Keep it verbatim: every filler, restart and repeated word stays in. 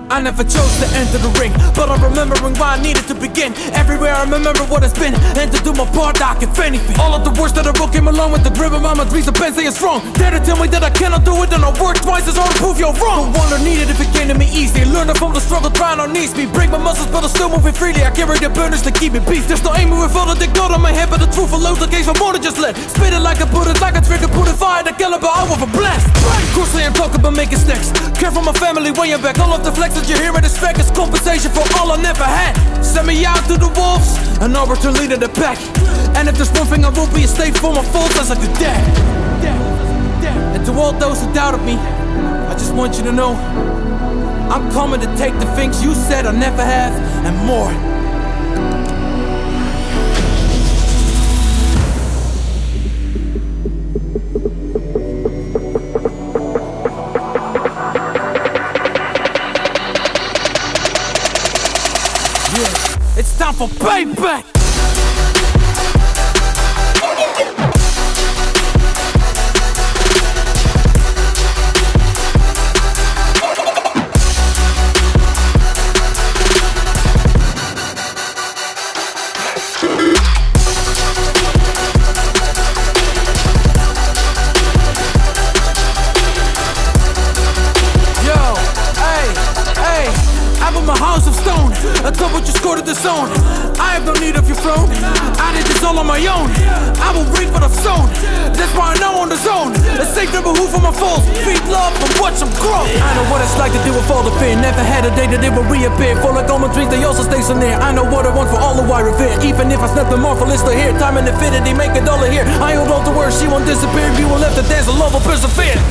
I never chose to enter the ring, but I'm remembering why I needed to begin. Everywhere I remember what it's been, and to do my part, I can anything. All of the words that I wrote came along with the grip of my dreams of pen saying strong. Dare to tell me that I cannot do it, then I work twice as hard to prove you're wrong. The wonder needed if it came to me easy. Learning from the struggle, trying on knees. Me break my muscles, but I'm still moving freely. I carry the burners to keep it beef. There's no aiming with all of the gold on my head, but the truth allows the gaze for more than just lead. Spit it like a bullet, like a trigger, put it fire, the caliber, I want a blast. Of course I am talking about making stacks. Care for my family when you're back. All of the flex that you hear in this track is compensation for all I never had. Send me out to the wolves, an arbor to lead in the pack. And if there's one thing I will be, a slave for my faults as like a dad. And to all those who doubted me, I just want you to know I'm coming to take the things you said I never have and more. It's time for payback! I thought what you scored at the zone. I have no need of your throne. I did this all on my own. I will reap what I've sown. That's why I know on the zone. A safe number who for my faults. Feed love and watch them grow. I know what it's like to deal with all the fear. Never had a day that it will reappear. For like all my dreams, they also stay so near. I know what I want for all who I revere. Even if I snap the morphle, it's still here. Time and infinity make a dollar here. I hold on to her, she won't disappear. You will have to dance, the love will persevere.